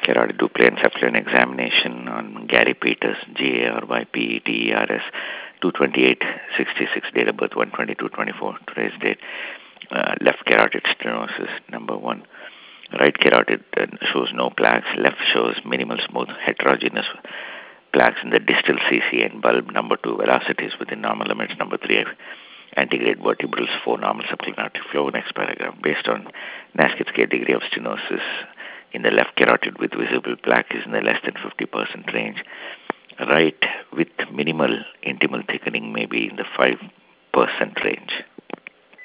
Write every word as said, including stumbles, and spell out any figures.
carotid duplin examination on Gary Peters, G A R Y P E T E R S, two twenty-eight sixty-six, date of birth one twenty-two twenty-four, today's date. Uh, left carotid stenosis, number one. Right carotid uh, shows no plaques. Left shows minimal smooth heterogeneous plaques in the distal C C and bulb. Number two, velocities within normal limits. Number three, antegrade vertebrals. Four, normal subclinic flow. Next paragraph. Based on Nasket scale, degree of stenosis in the left carotid with visible plaque is in the less than fifty percent range. Right with minimal intimal thickening may be in the five percent range.